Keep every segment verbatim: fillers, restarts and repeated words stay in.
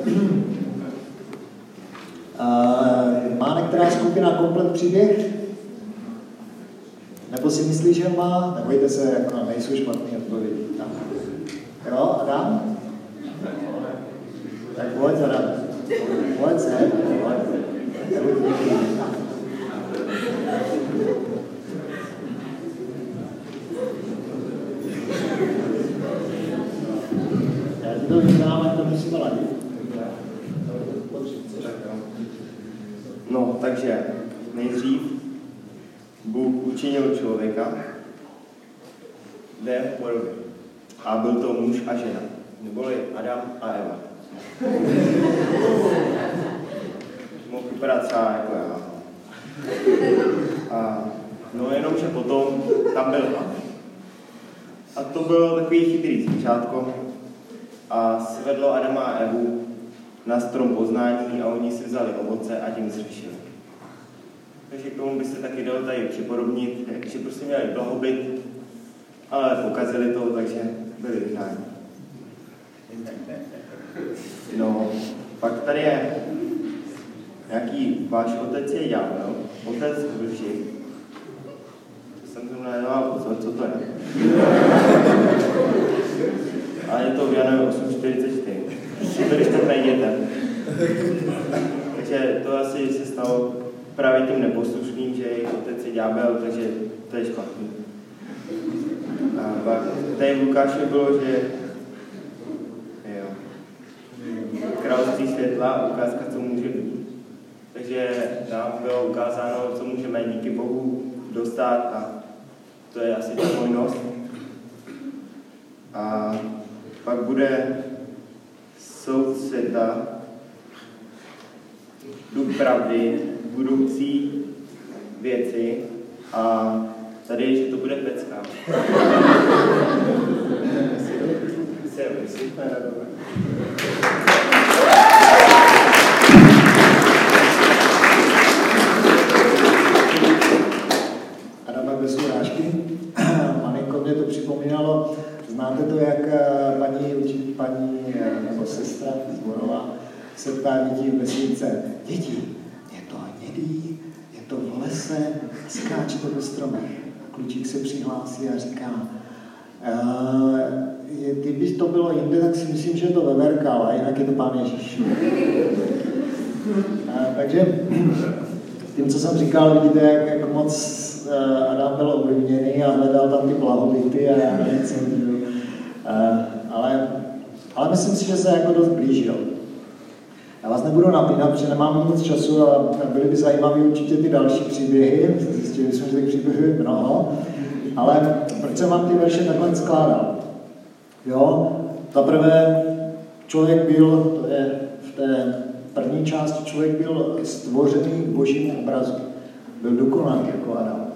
Uh, má některá skupina komplet příběh? Nebo si myslí, že má? Nebojte se, jako nejsou špatný odpovědi. Jo, Adam? Tak pojď, Adam. Pojď se, pojď. Já ti to vyznám, to musíme ladit. No, takže nejdřív Bůh učinil člověka ve podobě. A byl to muž a žena, neboli Adam a Eva. Mohl vypadat třeba jako já. A no jenom, že potom tam byl Adam. A to byl takový chytrý zvířátko a svedlo Adama a Evu na strom poznání a oni si vzali ovoce a tím zřešili. Takže k tomu by se taky dalo tady připodobnit, že prostě měli blahobyt, ale pokazili to, takže byli vyhnáni. No, pak tady je nějaký váš otec je ďábel, otec lži. To jsem tomu nedával pozor, co to je. A je to v Janovi osm čtyřicet čtyři. Si to když tak najděte. Takže to asi se stalo právě tím neposlušným, že jejich otec je ďábel, takže to je špatný. A pak tady v Lukáši bylo, že jo, království světla, ukázka, co může být. Takže nám bylo ukázáno, co můžeme díky Bohu dostat a to je asi ta hojnost. A pak bude soud světa, duch pravdy, budoucí věci a tady je, že to bude pecka. Se myslíme na to. Adama bez urážky. Malinko mě to připomínalo. Znáte to, jak paní, paní nebo sestra Zborová se ptá dětí v vesnice. Děti, je to hnědý, je to v lese, skáče to do stromech. A klučík se přihlásí a říká, e, kdyby to bylo jinde, tak si myslím, že je to veverka, ale jinak je to Pán Ježíš. E, takže tím, co jsem říkal, vidíte, jak, jak moc Adam byl ovlivněný a hledal tam ty blahobyty a já nevím, co byl. Ale, ale myslím si, že se jako dost blížil. Já vás nebudu napínat, protože nemám moc času a byly by zajímavé určitě ty další příběhy. Zjistili jsme, že těch příběhů je mnoho. Ale proč jsem vám ty verše takhle skládal? Jo, zaprvé člověk byl, to je v té první části, člověk byl stvořený v božím obrazu. Byl dokonalý jako Adam.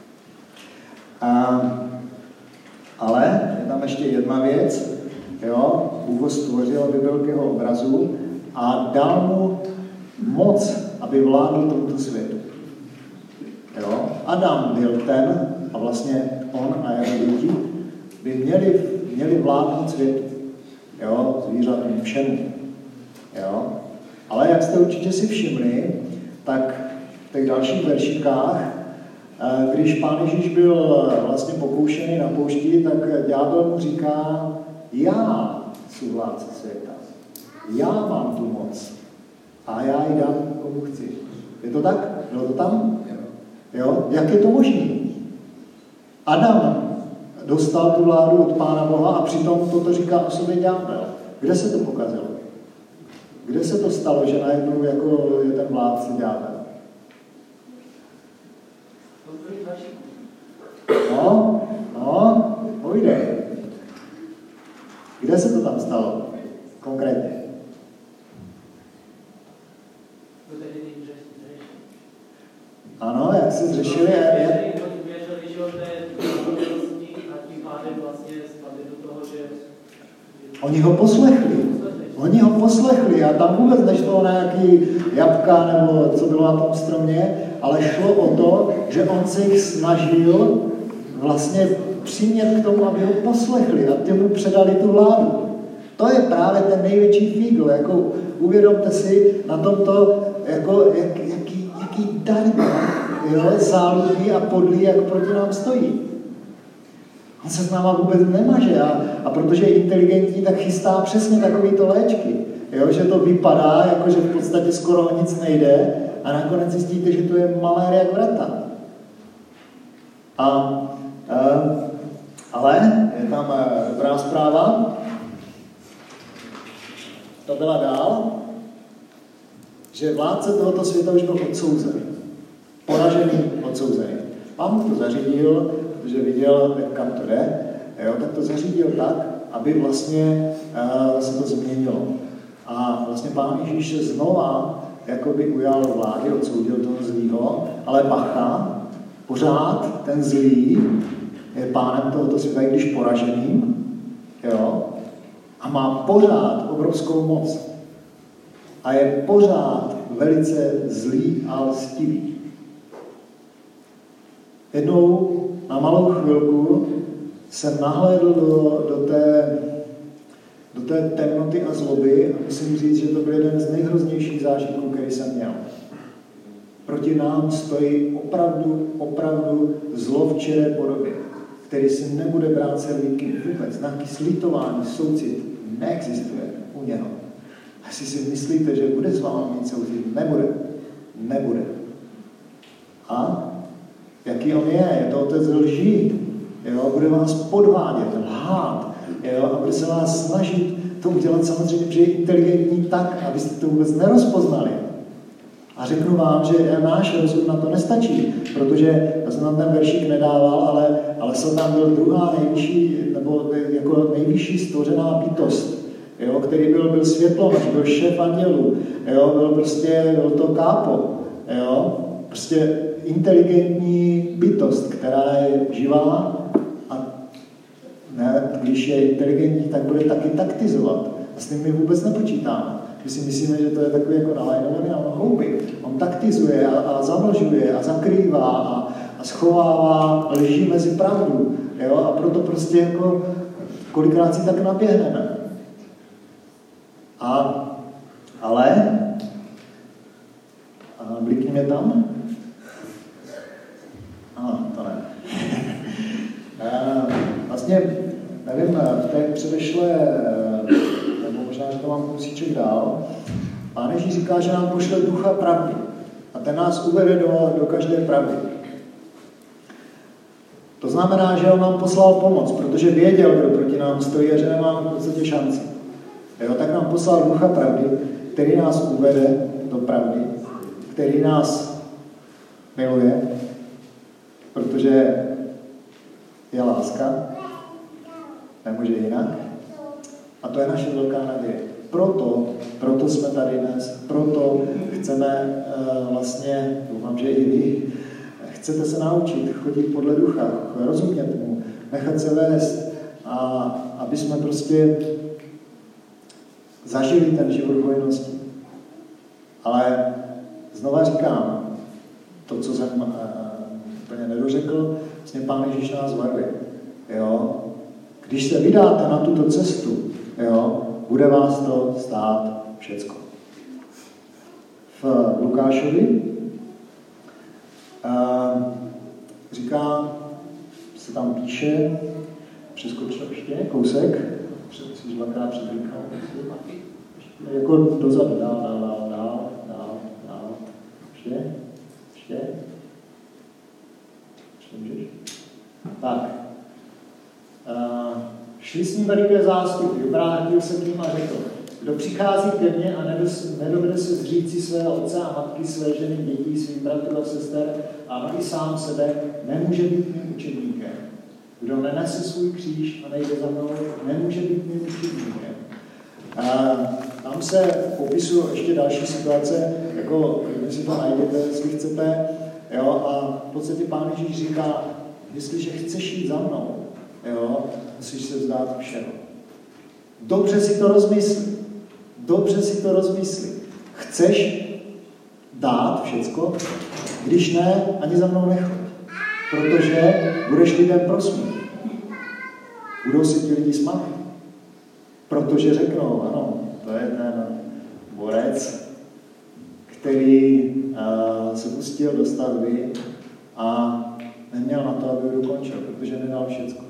A, ale je tam ještě jedna věc, jo, Bůh ho stvořil, aby byl k jeho obrazu a dal mu moc, aby vládl tomuto světu. Jo? Adam byl ten, a vlastně on a jeho lidi by měli, měli vládnout světu. Jo? Zvířatům, všemu. Jo? Ale jak jste určitě si všimli, tak v těch dalších veršikách, když Pán Ježíš byl vlastně pokoušený na poušti, tak ďábel mu říká, já jsem vládce světa. Já mám tu moc. A já ji dám, komu chci. Je to tak? Bylo to tam? Jo? Jak je to možné? Adam dostal tu vládu od Pána Boha a přitom toto říká o sobě ďábel. Kde se to pokazilo? Kde se to stalo, že najednou jako je ten vládce ďábel? No, no, pojde. Kde se to tam stalo? Konkrétně. Ano, jak se zřešili? Je... Oni ho poslechli. Oni ho poslechli a tam vůbec nešlo na nějaký jabka nebo co bylo na tom stromě, ale šlo o to, že on se jich snažil vlastně přimět k tomu, aby ho poslechli a ty mu předali tu vládu. To je právě ten největší fígl. Jako, uvědomte si na tomto, jako, jak, jaký, jaký dar, jo, záludný a podlý, jak proti nám stojí. On se s náma vůbec nemaže a, a protože je inteligentní, tak chystá přesně takovýto léčky. Jo, že to vypadá, jako že v podstatě skoro o nic nejde a nakonec zjistíte, že to je malé jak vrata. A, a, ale je tam dobrá zpráva. To byla dál, že vládce tohoto světa už byl odsouzen. Poražený, odsouzený. Pán mu to zařídil, protože viděl, kam to jde, jo, tak to zařídil tak, aby vlastně uh, se to změnilo. A vlastně Pán Ježíš se znova jakoby ujal vlády, odsoudil toho zlýho, ale bacha, pořád ten zlý je pánem tohoto světa, i když poraženým, jo, a má pořád obrovskou moc. A je pořád velice zlý a lstivý. Jednou na malou chvilku jsem nahlédl do, do, té, do té temnoty a zloby a musím říct, že to byl jeden z nejhroznějších zážitků, který jsem měl. Proti nám stojí opravdu, opravdu zlo v čiré podobě, který si nebude brát servítky vůbec. Nějaký slítování, soucit neexistuje u něho. A jestli si myslíte, že bude s vámi mít soucit, nebude. Nebude. A jaký on je? Je to otec lží. Jo? Bude vás podvádět, lhát. Jo? A bude se vás snažit to udělat samozřejmě, že je inteligentní tak, abyste to vůbec nerozpoznali. A řeknu vám, že náš rozum na to nestačí, protože já jsem tam ten veršík nedával, ale, ale jsem tam byl druhá nejvyšší, nebo jako nejvyšší stvořená bytost, jo, který byl, byl světlonož, byl šéf andělů, jo, byl prostě, byl to kápo, jo, prostě inteligentní bytost, která je živá a ne, když je inteligentní, tak bude taky taktizovat. A s tím my vůbec nepočítáme. My si myslíme, že to je takový jako nalajnovaný, ale on hloupý. On taktizuje a, a zamlžuje a zakrývá a, a schovává lží mezi pravdu. Jo? A proto prostě jako kolikrát si tak naběhneme. A, ale a blikni mě tam. A, to ne. a, vlastně, nevím, v té předešlé možná, že to mám kousíček dál. Pán Ježíš říká, že nám pošle ducha pravdy. A ten nás uvede do, do každé pravdy. To znamená, že on nám poslal pomoc, protože věděl, kdo proti nám stojí a že nemáme v podstatě šanci. Jo, tak nám poslal ducha pravdy, který nás uvede do pravdy, který nás miluje, protože je láska, nemůže jinak. A to je naše velká naděje. Proto, proto jsme tady dnes, proto chceme uh, vlastně, doufám, že i vy, chcete se naučit chodit podle ducha, rozumět mu, nechat se vést a aby jsme prostě zažili ten život v hojnosti. Ale znova říkám, to, co jsem uh, úplně nedořekl, vlastně Pán Ježíš nás varuje. Jo? Když se vydáte na tuto cestu, jo, bude vás to stát všecko. V Lukášovi uh, říká, se tam píše, přeskočil ještě kousek, si dvakrát předvíkal, jako dozadu, dál, dál, dál, dál, dál, dál, ještě, ještě, ještě můžeš? Tak. Uh, Šli s ním veliké zástupy, obrátil se k ním a řekl, kdo přichází ke mně a nedovede se zříci svého otce a matky, své ženy, dětí, svých bratrů a sester a i sám sebe, nemůže být mým učedníkem. Kdo nenese svůj kříž a nejde za mnou, nemůže být mým učedníkem. A tam se popisují ještě další situace, jako když si to najdete, jestli chcete, jo, a v podstatě Pán Ježíš říká, jestliže chceš jít za mnou, jo, musíš se vzdát všeho. Dobře si to rozmysli. Dobře si to rozmysli. Chceš dát všecko? Když ne, ani za mnou nechoď. Protože budeš lidem prosmít. Budou si ti lidi smát. protože řeknou, ano, to je ten borec, který uh, se pustil do stavby a neměl na to, aby ho dokončil, protože nedal všecko.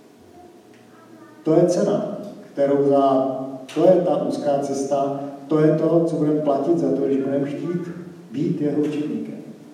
To je cena, kterou za, to je ta úzká cesta, to je to, co budeme platit za to, když budeme chtít být jeho učedníkem.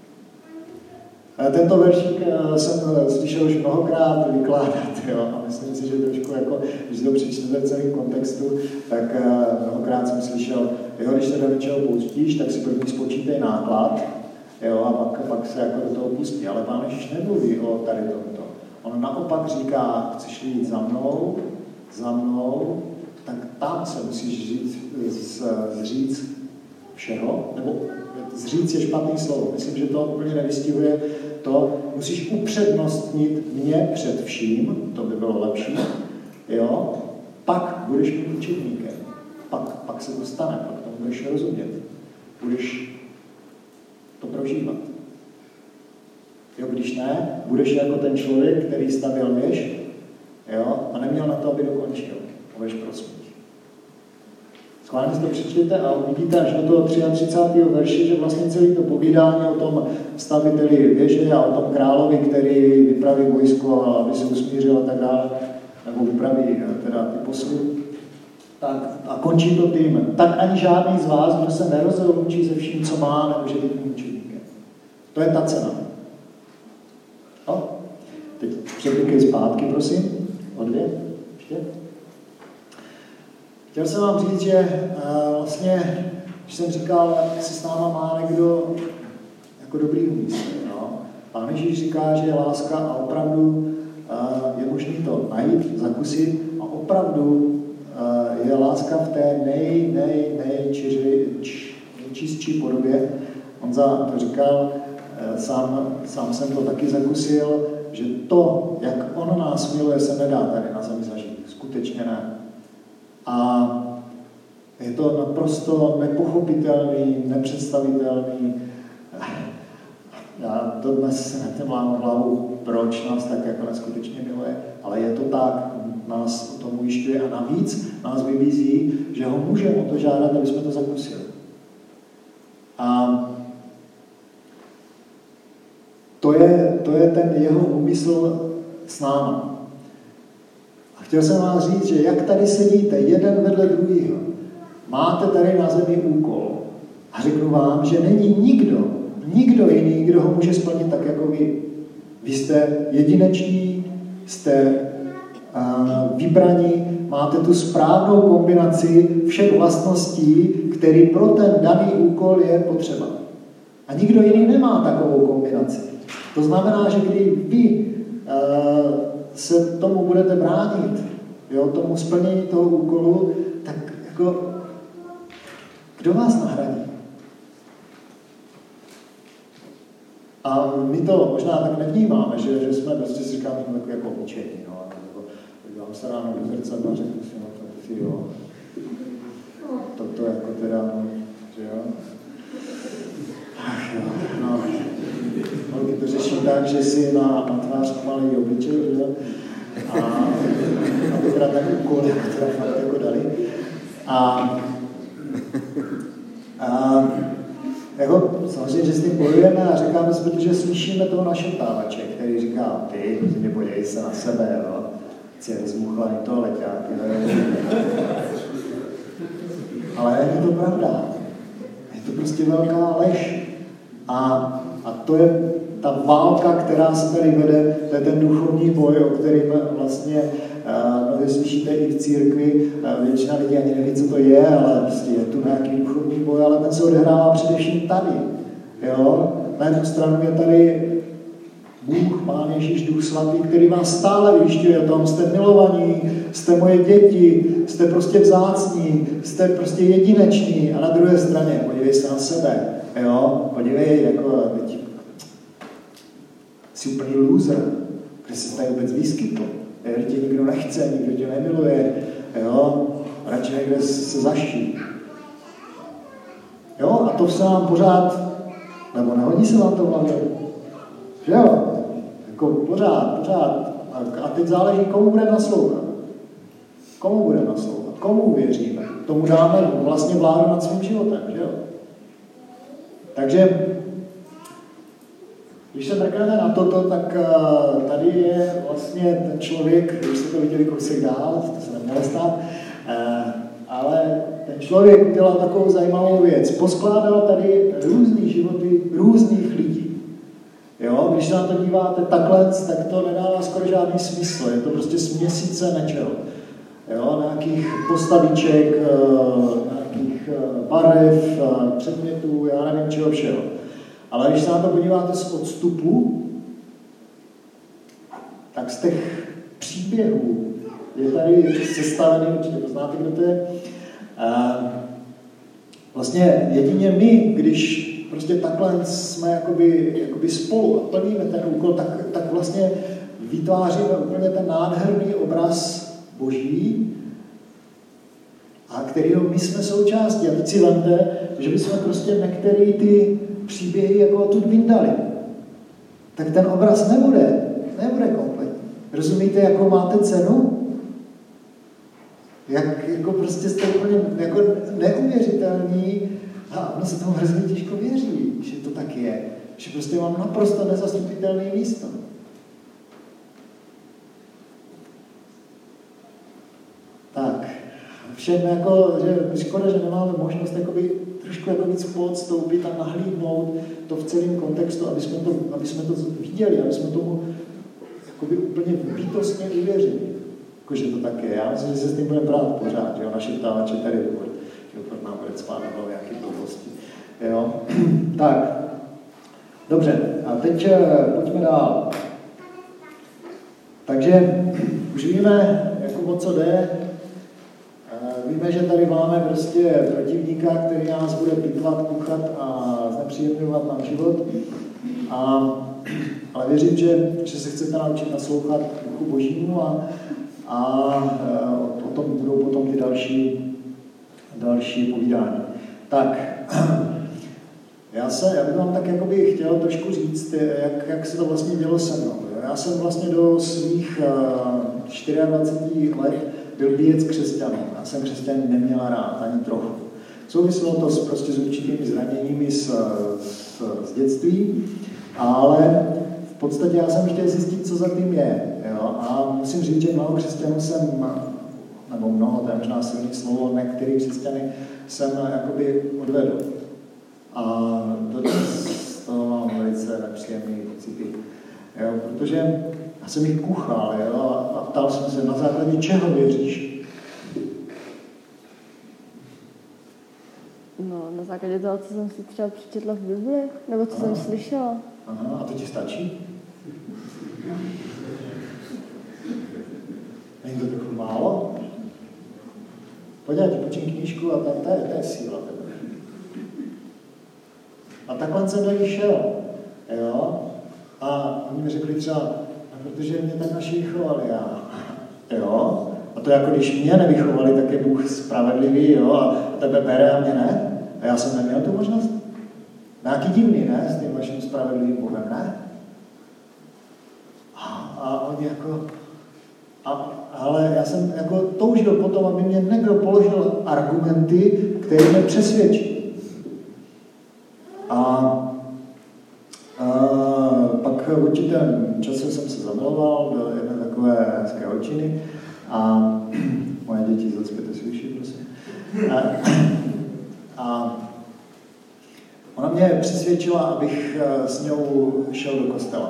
Tento veršík jsem slyšel už mnohokrát vykládat, jo, a myslím si, že trošku jako, když to přečtete v celém kontextu, tak mnohokrát jsem slyšel, jo, když se do něčeho pustíš, tak si první spočítej náklad, jo, a pak, pak se jako do toho pustí. Ale Pán Ježíš nemluví o tady tomto. On naopak říká, chceš jít za mnou, za mnou, tak tam se musíš říct, zříct všeho, nebo zříct je špatný slovo. Myslím, že to úplně nevystihuje to, musíš upřednostnit mě před vším, to by bylo lepší, jo, pak budeš mít učedníkem, pak, pak se to stane, pak tomu budeš rozumět, budeš to prožívat. Jo, když ne, budeš jako ten člověk, který stavěl věž, jo, a neměl na to, aby dokončil, a budeš prosmít. Schválně si to přečtěte a uvidíte až do toho třicátého třetího verše, že vlastně celé to povídání o tom staviteli věže a o tom královi, který vypraví vojsko, aby se usmířil a tak dále, nebo vypraví teda ty posly, tak, a končí to tím. Tak ani žádný z vás, kdo se nerozloučí se vším, co má, nemůže být mým učedníkem. To je ta cena. No. Teď překlikej zpátky, prosím. O dvě. Ještě. Chtěl jsem vám říct, že uh, vlastně, když jsem říkal, jak se s náma má někdo jako dobrý úmysl. No? Pán Ježíš říká, že je láska a opravdu uh, je možné to najít, zakusit a opravdu uh, je láska v té nej, nej, nejčistší podobě. On za to říkal, uh, sám, sám jsem to taky zakusil, že to, jak on nás miluje, se nedá tady na zemi zažít. Skutečně ne. A je to naprosto nepochopitelný, nepředstavitelný. Já to dnes se netem lámu hlavu, proč nás tak jako neskutečně miluje, ale je to tak, nás o tom ujišťuje a navíc nás vybízí, že ho můžeme o to žádat, aby jsme to zakusili. A to je, to je ten jeho úmysl s námi. A chtěl jsem vám říct, že jak tady sedíte, jeden vedle druhého, máte tady na zemi úkol. A řeknu vám, že není nikdo, nikdo jiný, kdo ho může splnit tak jako vy. Vy jste jedineční, jste uh, vybraní, máte tu správnou kombinaci všech vlastností, který pro ten daný úkol je potřeba. A nikdo jiný nemá takovou kombinaci. To znamená, že když vy uh, se tomu budete bránit, jo, tomu splnění toho úkolu, tak jako, kdo vás nahradí? A my to možná tak nevnímáme, že, že jsme prostě si říkáme, že jsme takový jako obyčejní, no, nebo podívám se ráno do zrcadla a řeknu si, no to ty jo, toto jako teda, no, že jo. Ach jo, no. Holky to řeší tak, že si na, na tvář malý obličej, že jo. A aby teda ten úkol, které fakt jako dali. A, a jako, samozřejmě, že s tím bojujeme a říkáme si, protože slyšíme toho našeptávače, který říká, ty, nepodívej se na sebe, jo, si je zmuchlaný toho leťák. Ale není to pravda. Je to prostě velká lež. A, a to je ta válka, která se tady vede, to je ten duchovní boj, o kterým vlastně uh, no, slyšíte i v církvi. Uh, většina lidí ani neví, co to je, ale prostě je tu nějaký duchovní boj, ale ten se odehrává především tady. Jo? Na jednu stranu je tady Bůh, Pán Ježíš, Duch Svatý, který vás stále ujišťuje o tom, jste milovaní, jste moje děti, jste prostě vzácní, jste prostě jedineční. A na druhé straně, podívej se na sebe, jo? Podívej, jako teď jsi úplný loser, kde se tady vůbec vyskytl. Že tě nikdo nechce, nikdo tě nemiluje, jo? Radši někde se zaští. Jo? A to se vám pořád, nebo nehodí se vám to v hlavě? Že jo? Jako pořád, pořád. A teď záleží, komu budeme naslouchat. Komu budeme naslouchat. komu věříme, tomu dáme vlastně vládu nad svým životem, že jo? Takže, když se mrknete na toto, tak tady je vlastně ten člověk, když jste to viděli kousek dál, to se nemělo stát, ale ten člověk udělal takovou zajímavou věc. Poskládal tady různý životy různých lidí. Jo? Když se na to díváte takhle, tak to nedává skoro žádný smysl. Je to prostě směsice nečeho. Jo? Nějakých postaviček, nějakých barev, předmětů, já nevím čeho všeho. Ale když se na to podíváte z odstupu, tak z těch příběhů je tady sestavený, určitě to znáte, kdo to je. Vlastně jedině my, když prostě takhle jsme jakoby, jakoby spolu a plníme ten úkol, tak, tak vlastně vytváříme úplně ten nádherný obraz Boží, a kterýho my jsme součástí. A teď si vemte, že bychom prostě některé ty příběhy jako odtud vyndali. Tak ten obraz nebude, nebude kompletní. Rozumíte, jakou máte cenu? Jak jako prostě jste úplně jako neuvěřitelný a ono se tomu hrozně těžko věří, že to tak je. Že prostě mám naprosto nezastupitelné místo. Tak, všem jako, že škoda, že nemáme možnost jakoby, trošku jako víc podstoupit a nahlídnout to v celém kontextu, aby jsme to, aby jsme to viděli, aby jsme tomu jakoby úplně bytostně uvěřili. Jakože to tak je. Já myslím, že se s tím budeme brát pořád, jo, naše ptávače tady dovolí, že opravdu nám bude cpát nebo nějaký blbosti. Jo, tak, dobře, a teď pojďme dál. Takže už víme, jako o co jde. Víme, že tady máme prostě protivníka, který nás bude pitvat, kuchat a znepříjemňovat nám život. A, ale věřím, že, že se chcete naučit naslouchat Duchu Božímu a, a o tom budou potom ty další, další povídání. Tak, já, se, já bych vám tak jakoby chtěl trošku říct, jak, jak se to vlastně dělo se mnou. Já jsem vlastně do svých dvaceti čtyř let byl bíjec křesťanů. Já jsem křesťany neměla rád, ani trochu. Souviselo to s, prostě s určitými zraněními z, z, z dětství, ale v podstatě já jsem chtěl zjistit, co za tím je. Jo? A musím říct, že mnoho křesťanů jsem, nebo mnoho, to je možná silný slovo, některý křesťany jsem jakoby odvedl. A dodnes z toho mám velice nepříjemný pocity. Jo? Protože já jsem jich kuchal, jo? A ptal jsem se, na základě čeho věříš? No, na základě toho, co jsem si třeba přečetla v Bibli, nebo co Aha. jsem slyšela. Aha, a to ti stačí? Není to trochu málo? Pojď, já ti počím knížku a tam, to je, to je síla. A takhle jsem do ní šel. Jo? A oni mi řekli třeba, protože mě tak naši vychovali, já. Jo? A to jako když mě nevychovali, tak je Bůh spravedlivý, jo? A tebe bere a mě ne. A já jsem neměl tu možnost. Nějaký divný, ne? S tím vaším spravedlivým Bohem, ne? A, a oni jako... A, ale já jsem jako toužil potom, aby mě někdo položil argumenty, které mě přesvědčí. A, a pak v určitém čase jsem se zamiloval do jedné takové hezké holčiny a moje děti zase to slyší, prosím. A, a ona mě přesvědčila, abych s ní šel do kostela.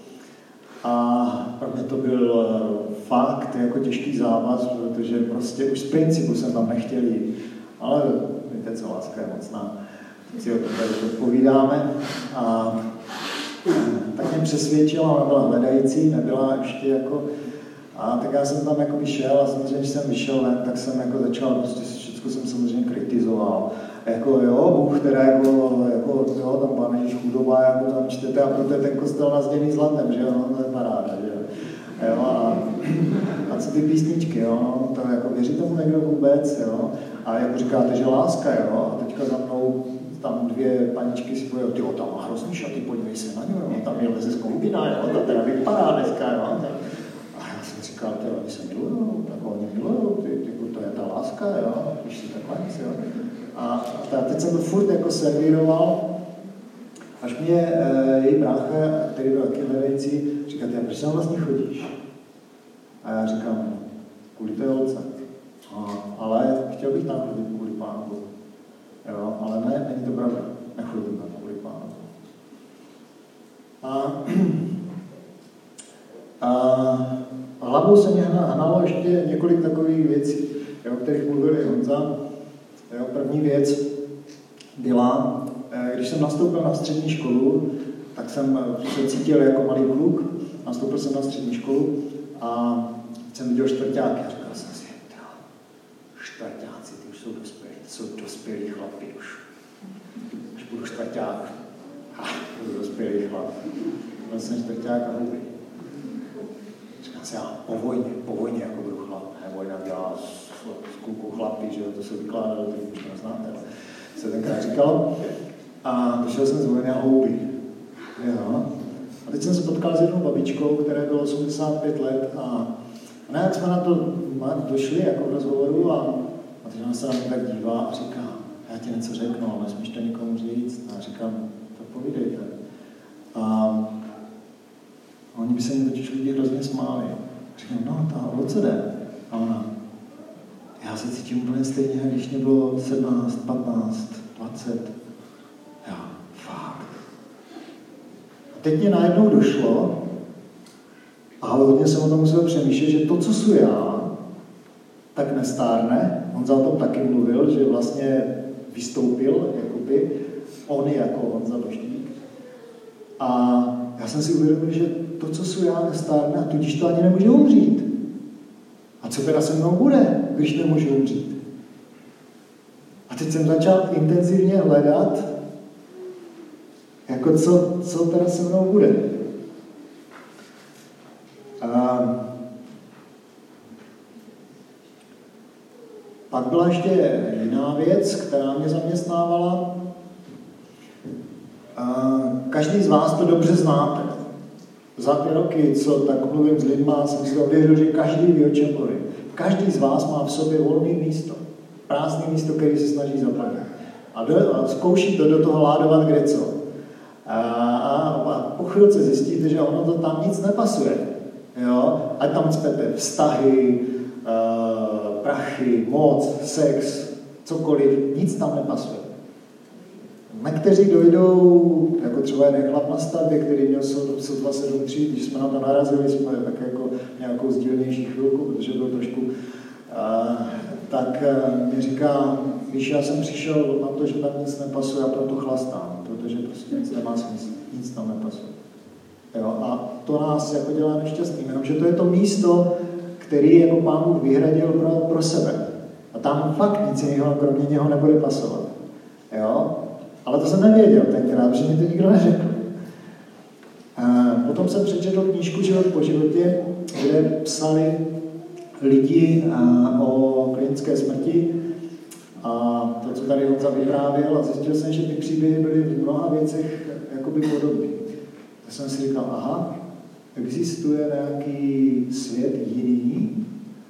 A pro mě to byl fakt jako těžký závaz, protože prostě už z principu jsem tam nechtěl jít. Ale víte co, láska je mocná. Tak si o tom tady odpovídáme. A tak mě přesvědčila, ona byla hledající, nebyla ještě jako... A tak já jsem tam jako vyšel a samozřejmě, když jsem vyšel ven, tak jsem jako začal, prostě všechno jsem samozřejmě kritizoval. Jako jo, Bůh, teda jako, jako jo, tam Pán Ježíš chudoba, jako tam čtete a proto je ten kostel nazděný zlatem, že jo, no, to je paráda, že jo. Jo a, a co ty písničky, jo, to jako věří tomu někdo vůbec, jo. A jako říkáte, že láska, jo, a teďka za mnou tam dvě paničky si povědou, tyjo, tam má hrozný šaty, podívej se na ně, jo, tam je leze z kombina, jo, ta teda vypadá dneska, jo. A já jsem říkal, tyjo, oni se milujou, tak oni milujou, ty, ty, ty to je ta láska, jo, když si takhle, jo. A, a teď jsem to furt jako servíroval, až mě e, její brácha, který byl taky hledající, říká, ty, proč tam vlastně chodíš? A já říkám, kvůli té holce. A, ale chtěl bych tam chodit kvůli Pánu Bohu. Jo, ale ne, není to pravda. Nechodím tam kvůli Pánu Bohu. A, a hlavou se mě hnalo ještě několik takových věcí, o kterých mluvil i Honza. Jo, první věc byla, když jsem nastoupil na střední školu, tak jsem se cítil jako malý kluk. Nastoupil jsem na střední školu a jsem viděl čtvrťáky a říkal jsem si, čtvrťáci, ty už jsou dospělí, jsou dospělí chlapi už. Až budu čtvrťák, ha, budu dospělý chlap. Byl jsem čtvrťák a hubý. Říkal jsem, já po vojně, po vojně jako budu chlap. Ne, vojna dělá z, z kluků chlapí, že jo, to se vykládalo, to už neznáte, ale se tenkrát říkalo. A došel jsem z vojny a houby. Jo. A teď jsem se potkal s jednou babičkou, které bylo osmdesát pět let a, a ne, jak jsme na to došli jako v rozhovoru a, a teď ona se na mě tak dívá a říká, já ti něco řeknu, ale nesmíš to nikomu říct. A já říkám, to povídejte. A, a oni by se mě totiž lidi hrozně smáli. A říkám, no, ta o co jde? A ona, já se cítím úplně stejně, když mě bylo sedmnáct, patnáct, dvacet. Já, fakt. A teď mě najednou došlo, a hodně jsem o tom musel přemýšlet, že to, co jsou já, tak nestárne. Honza o tom taky mluvil, že vlastně vystoupil, jakoby, on jako Honza Doštík. A já jsem si uvědomil, že to, co jsou já, nestárne, a tudíž to ani nemůže umřít. A co teda se mnou bude, když nemůžu umřít? A teď jsem začal intenzivně hledat, jako co, co teda se mnou bude. A pak byla ještě jiná věc, která mě zaměstnávala. A každý z vás to dobře znáte. Za ty roky, co tak mluvím s lidma, jsem si ověřil, že každý ví, o čem mluví. Každý z vás má v sobě volné místo. Prázdné místo, který se snaží zaplnit. A, do, a zkouší to do toho ládovat kde co. A, a, a po chvilce zjistíte, že ono to tam nic nepasuje. Jo? A tam cpete vztahy, uh, prachy, moc, sex, cokoliv, nic tam nepasuje. Někteří dojdou, jako třeba jeden chlap na stavbě, který měl sotva sedm tříd, když jsme na to narazili, jsme tak jako nějakou sdílnější chvilku, protože byl trošku, uh, tak uh, mi říká, víš, já jsem přišel na to, že tam nic nepasuje a proto chlastám, protože prostě nic nemá smysl, nic tam nepasuje. Jo, a to nás jako dělá nešťastným, jenomže to je to místo, který jako Pán Bůh vyhradil pro, pro sebe. A tam fakt nic jiného, kromě něho nebude pasovat. Jo? Ale to jsem nevěděl tenkrát, protože mi to nikdo neřekl. A potom jsem přečetl knížku Život po životě, kde psali lidi o klinické smrti a to, co tady Honza vyprávěl, a zjistil jsem, že ty příběhy byly v mnoha věcech jakoby podobné. Tak jsem si říkal, aha, existuje nějaký svět jiný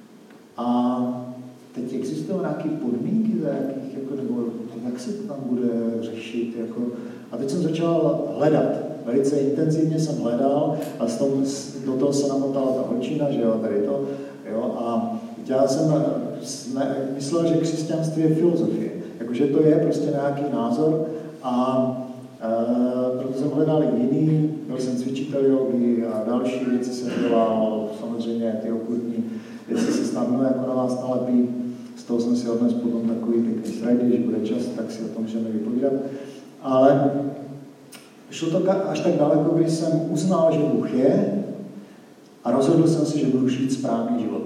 a teď existují nějaké podmínky, za jakých, jako, nebo jak se to tam bude řešit. Jako. A teď jsem začal hledat. Velice intenzivně jsem hledal a z toho, do toho se namotala ta holčina, že jo, tady to. Jo, a já jsem ne, myslel, že křesťanství je filozofie. Jakože to je prostě nějaký názor a e, proto jsem hledal i jiný, byl jsem cvičitel jogy a další věci jsem dělal, samozřejmě ty okultní věci se snadno jako na vás nalepí. Z toho jsem si odnes potom takový pěkný slide, když bude čas, tak si o tom můžeme vypovídat. Ale šlo to až tak daleko, když jsem uznal, že Bůh je a rozhodl jsem si, že budu žít správný život.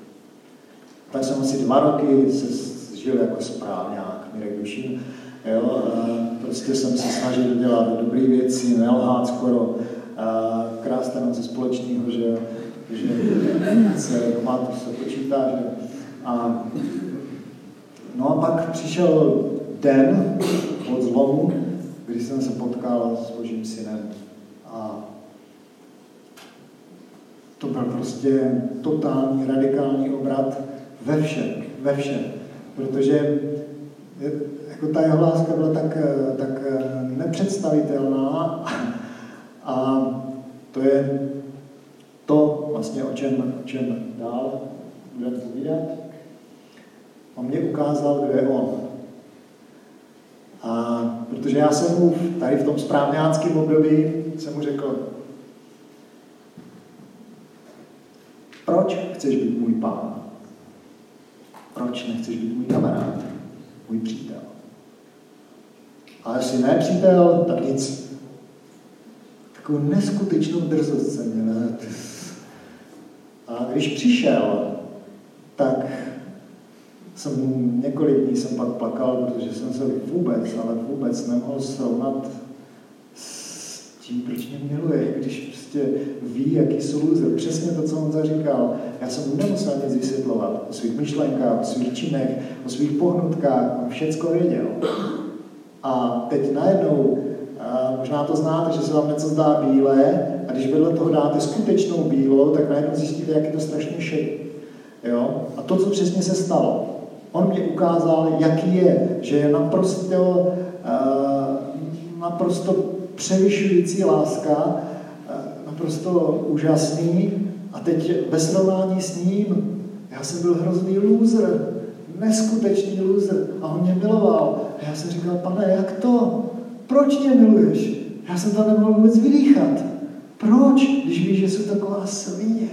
Tak jsem asi dva roky se žil jako správňák, Mirek Dušín. Jo, prostě jsem se snažil dělat dobré věci, nelhát skoro, krást jenom ze společného, že, že se doma to se počítá, že a no a pak přišel den od zlomu, kdy jsem se potkal s Božím synem a to byl prostě totální, radikální obrat ve všem. ve všem. Protože jako ta jeho láska byla tak, tak nepředstavitelná a to je to vlastně, o čem, o čem dál budeme povídat. On mě ukázal, kdo je on. A protože já jsem mu tady v tom správňáckém období jsem mu řekl, proč chceš být můj pán? Proč nechceš být můj kamarád, můj přítel? A jestli ne přítel, tak nic. Takovou neskutečnou drzost jsem měl. A když přišel, tak jsem několik dní jsem pak plakal, protože jsem se vůbec, ale vůbec nemohl srovnat s tím, proč mě miluje, když prostě ví, jaký jsou loser. Přesně to, co on zaříkal. Já jsem mu nemusel nic vysvětlovat o svých myšlenkách, o svých činech, o svých pohnutkách, on všecko věděl. A teď najednou, a možná to znáte, že se vám něco zdá bílé, a když vedle toho dáte skutečnou bílou, tak najednou zjistíte, jak je to strašně šedý. Jo? A to, co přesně se stalo. On mě ukázal, jaký je, že je naprosto, uh, naprosto převyšující láska, uh, naprosto úžasný. A teď ve srovnání s ním, já jsem byl hrozný loser, neskutečný loser. A on mě miloval. A já jsem říkal, pane, jak to? Proč mě miluješ? Já jsem to nemohl vůbec vydýchat. Proč? Když víš, že jsou taková svině.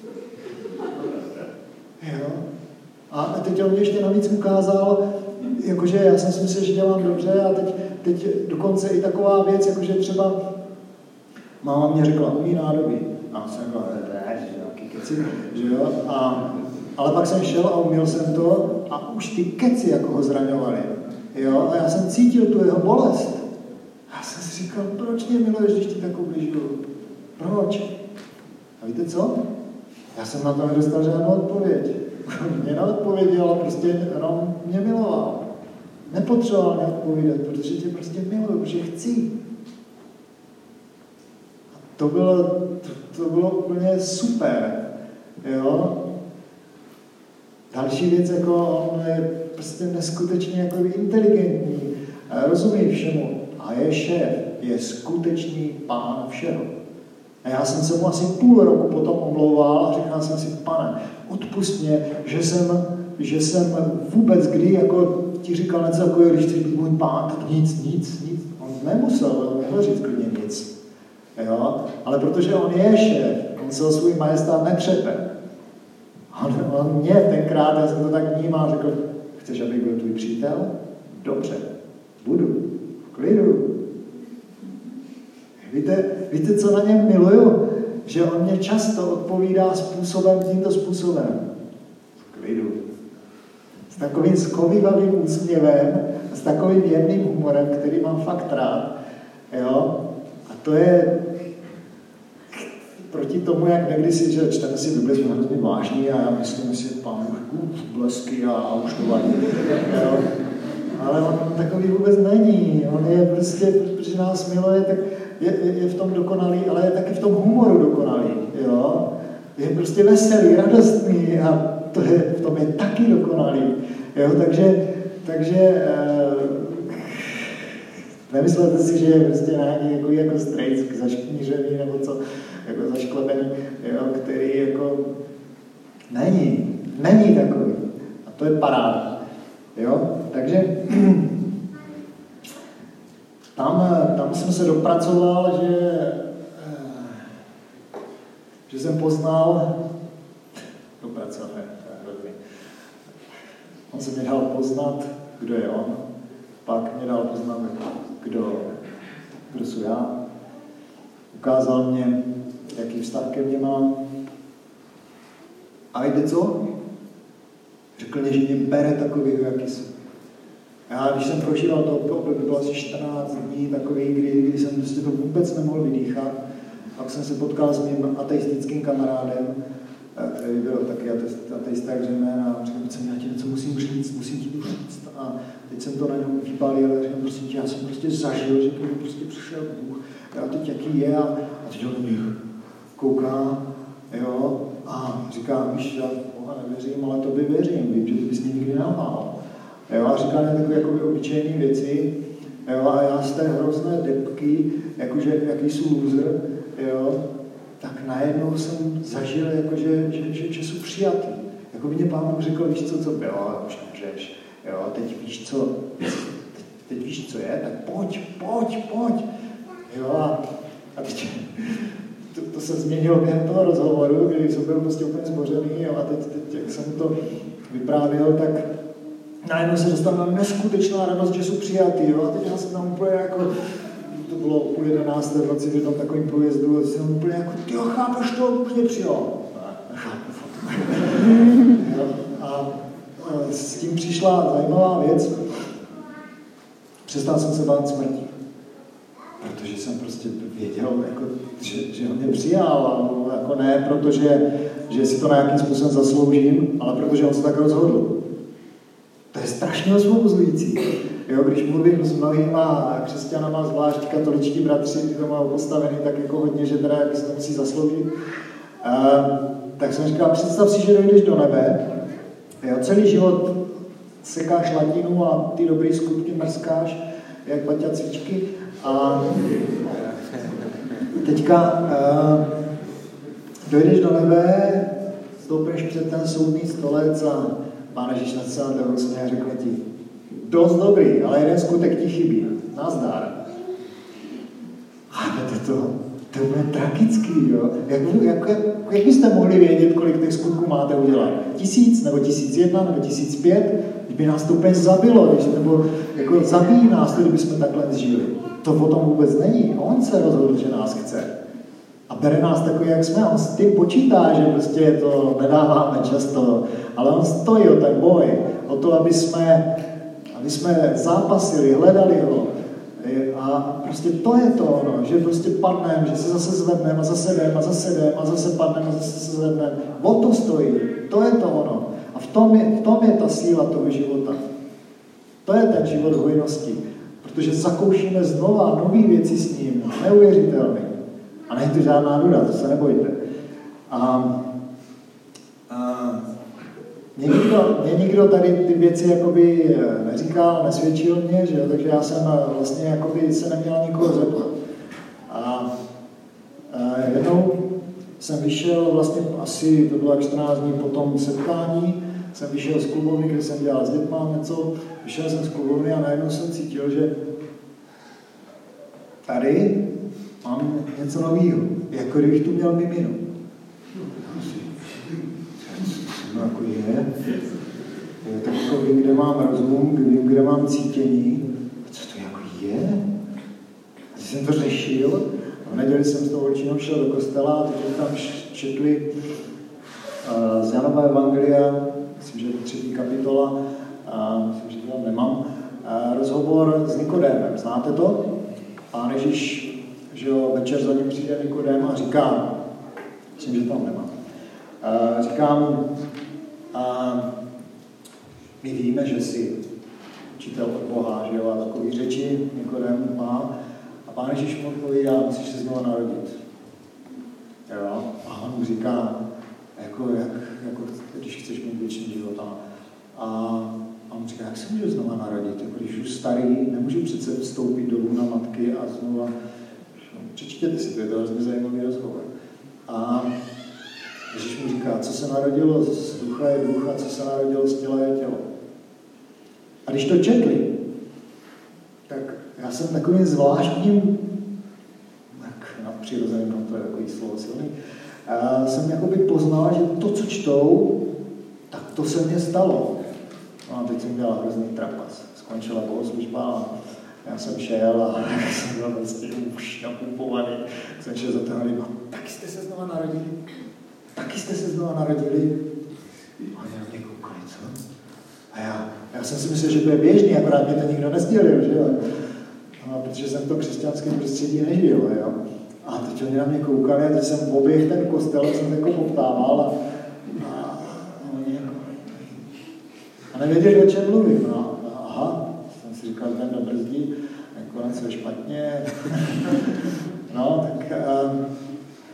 Jo? A teď on mě ještě navíc ukázal, jakože já jsem si myslel, že dělám dobře a teď, teď dokonce i taková věc, jakože třeba máma mě řekla, umí nádobí. A jsem řekla, ne, že nějaký keci, že jo. A, ale pak jsem šel a uměl jsem to a už ty keci jako ho zraňovaly. Jo? A já jsem cítil tu jeho bolest. A já jsem si říkal, proč mě miluješ, když ti tak ubližuju? Proč? A víte co? Já jsem na to nedostal žádnou odpověď. Mě neodpověděl, ale prostě jenom mě miloval. Nepotřeboval mě odpovídat, protože tě prostě miluju, protože chci. A to bylo, to, to bylo úplně super. Jo? Další věc, jako on je prostě neskutečně jako inteligentní, rozumí všemu a je šéf, je skutečný pán všeho. A já jsem se mu asi půl roku potom omlouval a říkal jsem si, pane, odpust mě, že jsem, že jsem vůbec kdy jako ti říkal něco jako, když chceš být můj pán, tak nic, nic, nic. On nemusel, on mohl říct klidně nic. Jo? Ale protože on je šéf, on se o svůj majestát netřepe. On, on mě tenkrát, já jsem to tak vnímal, řekl, chceš, abych byl tvůj přítel? Dobře, budu, v klidu. Víte, víte, co na něm miluju? Že on mě často odpovídá způsobem, tímto způsobem. V klidu. S takovým skovývavým úsměvem, s takovým jemným humorem, který mám fakt rád. Jo? A to je proti tomu, jak někdy si, že čteme si Bibli, jsme hrozně vážní a já myslím si, pán blesky a, a už to vadí. Jo? Ale on takový vůbec není. On je prostě, protože nás miluje, tak je, je v tom dokonalý, ale je taky v tom humoru dokonalý. Jo? Je prostě veselý, radostný a to je, v tom je taky dokonalý. Jo? Takže, takže eh, nemyslete si, že je prostě nějaký jako, jako strejc zašknířený nebo co, jako zašklebený, jo? Který jako není, není takový. A to je paráda. Jo? Takže tam, tam jsem se dopracoval, že, že jsem poznal, dopracoval, on se mě dal poznat, kdo je on, pak mě dal poznat, kdo, kdo jsem já, ukázal mě, jaký vztah ke mně mám. A víte co? Řekl mě, že mě bere takovýho, jaký jsem. Já, když jsem prožíval to období, bylo asi čtrnáct dní takový, kdy, kdy jsem prostě to vůbec nemohl vydýchat. Pak jsem se potkal s mým ateistickým kamarádem, který byl taky ateista jak Řemen, a říkal, že já ti něco musím říct, musím ti to říct. A teď jsem to na něm vypálil, ale říkám, prosím tě, já jsem prostě zažil, že to prostě přišel Bůh. A teď jaký je, a, a teď on mě kouká, jo, a říká, víš, Boha nevěřím, ale tobě věřím, vím, že ty bys mě nikdy nelhal. Jo, a říkal mi takové jakoby obyčejné věci, jo, a já z té hrozné depky, jakože jaký jsou loser, jo, tak najednou jsem zažil, jakože, že, že, že jsou přijatý. Jako by mě Pán Bůh řekl, víš co, co bylo, ale už nemůžeš, jo, teď víš co, teď, teď víš co je, tak pojď, pojď, pojď, jo, a, a teď, to, to se změnilo během toho rozhovoru, kdy jsem byl prostě úplně zbořený, jo, a teď, teď, jak jsem to vyprávěl, tak najednou se dostala neskutečná radost, že jsou přijatý, jo, a teď já jsem tam úplně jako, to bylo půl jedenácté v noci v jednom takovým průjezdu, a jsem úplně jako, tyjo, chápeš to, už mě přijal. Nechápu fakt. A, a s tím přišla zajímavá věc, přestal jsem se bát smrti. Protože jsem prostě věděl, jako, že, že on mě přijal, a jako ne protože že si to nějakým způsobem zasloužím, ale protože on se tak rozhodl. To je strašně osvobozující. Jo, když mluvím s mnohýma křesťanama, zvlášť katoličtí bratři, ty to mají postavený tak jako hodně, že teda jak se to musí zasloužit, uh, tak jsem říkal, představ si, že dojdeš do nebe, jo, celý život sekáš latinu a ty dobrý skutky mrskáš, jak Baťa cvičky, a teďka uh, dojdeš do nebe, stoupneš před ten soudný stolec a Pán Ježíš na celé toho a řekne ti, dost dobrý, ale jeden skutek ti chybí. Nazdar. Chápete to? To je tragický, jo? Jak, jak, jak, jak byste mohli vědět, kolik těch skutků máte udělat? Tisíc, nebo tisíc jedna, nebo tisíc pět? Kdyby nás to úplně zabilo, když, nebo jako zabíjí nás to, kdyby jsme takhle žili. To o tom vůbec není. On se rozhodl, že nás chce. A bere nás takový, jak jsme. On s tím počítá, že prostě to nedáváme často, ale on stojí o ten boj, o to, aby jsme, aby jsme zápasili, hledali ho. A prostě to je to ono, že prostě padneme, že se zase zvedneme a zase jdeme a zase jdeme a zase padneme a zase se zvedneme. O to stojí, to je to ono. A v tom je, v tom je ta síla toho života. To je ten život hojnosti. Protože zakoušíme znova nový věci s ním, neuvěřitelný. A není to žádná nuda, to se nebojte. A, a mě, nikdo, mě nikdo tady ty věci jakoby neříkal, nesvědčil mě, že jo? Takže já jsem vlastně jakoby se neměl nikoho zeptat. A, a jednou jsem vyšel vlastně asi, to bylo jak čtrnáct dní po tom setkání, jsem vyšel z klubovny, kde jsem dělal s dětma něco, vyšel jsem z klubovny a najednou jsem cítil, že tady mám něco nového, jako kdybych tu měl miminu. No jako je, je takový, kde mám rozum, kde, kde mám cítění. A co to jako je? A jsem to řešil. A v neděli jsem s tou holčinou šel do kostela a teď tam četli uh, z Janova evangelia, myslím, že je to třetí kapitola, a myslím, že to tam nemám, uh, rozhovor s Nikodémem. Znáte to? Pán Ježíš, že jo, večer za ním přijde Nikodém a říká, myslím, že tam nemám, uh, říká mu, uh, my víme, že jsi učitel od Boha, že jo, a takový řeči Nikodém má. A Pán Ježíš mu odpovídá, musíš se znovu narodit. Jo? A on mu říká, jako, jak, jako, když chceš mít věčný život. A, a on říká, jak se může znovu narodit? Jako, když už starý, nemůžu přece vstoupit dolů na matky a znovu. Přečtěte si to, je to hrozně zajímavý rozhovor. A Ježíš mu říká, co se narodilo z ducha je duch a co se narodilo z těla je tělo. A když to četli, tak já jsem takovým zvláštním, tak nadpřirozeným, no to je takový slovo silný, a jsem jakoby poznal, že to, co čtou, tak to se mně stalo. No a teď jsem dělal hrozný trapas. Skončila bohoslužba a já jsem šel a jsem byl vlastně už nakupovaný. Jsem šel za toho lidma, taky jste se znova narodili? Taky jste se znova narodili? A oni na mě koukali, co? A já, já jsem si myslel, že to je běžný, akorát mě to nikdo nesdělil, že jo? No, protože jsem v tom křesťanském prostředí nežil, jo? A teď oni na mě koukali a teď jsem oběh ten kostel, jsem jako poptával a, a, a oni jako... A nevěděli, o čem mluvím, no. Aha, jsem si říkal, ten do brzdí, konec je špatně. No, tak, um,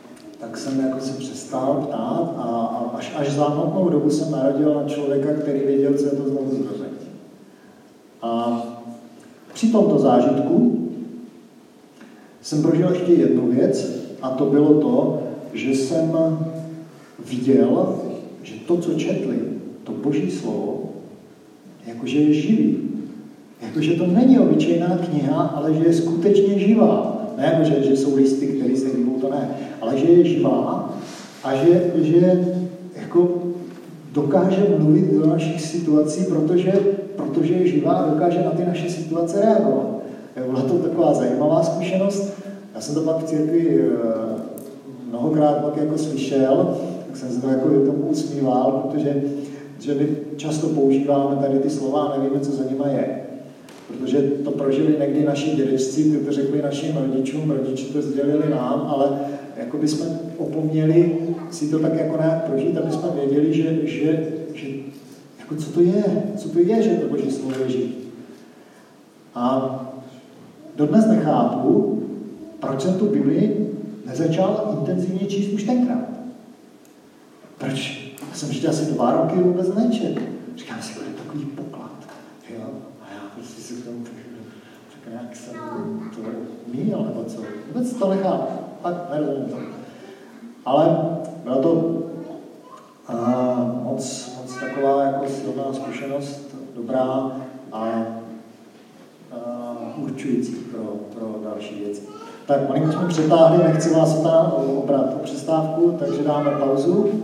tak jsem jako se přestal ptát a, a až, až za hmotnou dobu jsem narodil na člověka, který věděl, co je to znovu zrození. A při tomto zážitku jsem prožil ještě jednu věc a to bylo to, že jsem viděl, že to, co četli, to Boží slovo, jakože je živý. Jakože to není obyčejná kniha, ale že je skutečně živá. Ne jako, že, že jsou listy, které se líbou, to ne. Ale že je živá a že, že jako dokáže mluvit do našich situací, protože, protože je živá a dokáže na ty naše situace reagovat. Byla to taková zajímavá zkušenost. Já jsem to pak v církvi mnohokrát pak jako slyšel, tak jsem se to jako tomu usmíval, protože že my často používáme tady ty slova a nevíme, co za nima je. Protože to prožili někdy naši dědečci, ty to řekli našim rodičům, rodiči to sdělili nám, ale jako by jsme opomněli si to tak jako nějak prožít, aby jsme věděli, že, že, že jako co to je, co to je, že to Boží slovo je živý. A dodnes nechápu, proč jsem tu Bibli nezačal intenzivně číst už tenkrát. Proč? Já jsem ještě asi dva roky vůbec nečetl. Říkám si, to je takový poklad. Jo? A já prostě si k tomu tak nějak jsem to míl, nebo co. Vůbec to nechápu. Tak nerozumím to. Ale byla to a, moc, moc taková jako silná zkušenost, dobrá a, a určující pro, pro další věci. Tak, malinko jsme přetáhli, nechci vás obrat o přestávku, takže dáme pauzu.